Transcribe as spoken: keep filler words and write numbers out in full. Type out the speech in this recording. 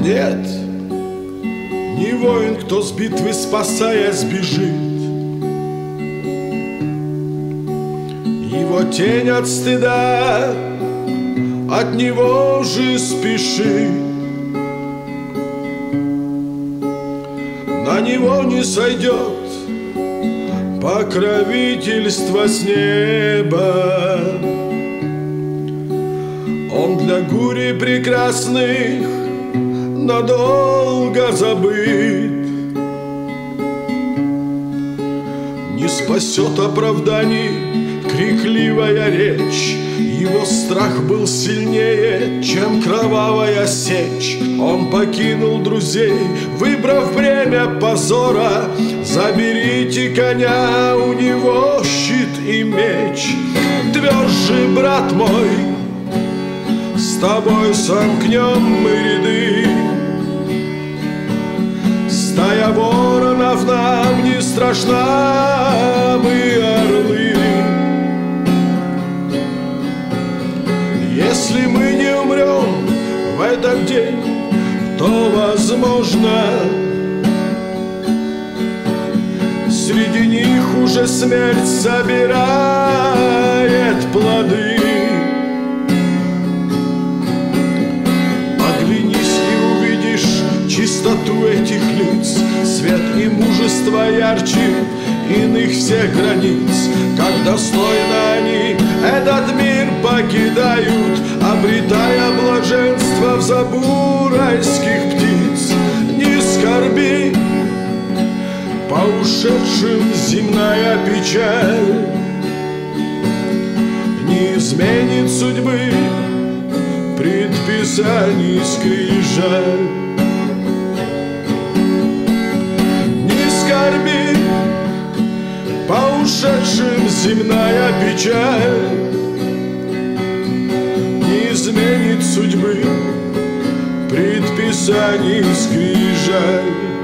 Нет, не воин, кто с битвы спасаясь бежит. Его тень от стыда от него же спешит. На него не сойдет покровительство с неба. Он для гурий прекрасных надолго забыт. Не спасет оправданий крикливая речь. Его страх был сильнее, чем кровавая сечь. Он покинул друзей, выбрав бремя позора. Заберите коня, у него щит и меч. Тверже, брат мой, с тобой сомкнем мы ряды. Стая воронов нам не страшна, мы орлы. Если мы не умрем в этот день, то возможно среди них уже смерть собирает плоды. Оглянись и увидишь чистоту этих лиц, свет и мужество ярче иных всех границ. Как достойно они этот мир покидают, обретая блаженство в забу райских птиц. Не скорби, по ушедшим земная печаль не изменит судьбы предписаний скрижаль. Не скорби, по ушедшим земная печаль не изменит судьбы предписаний скрижаль.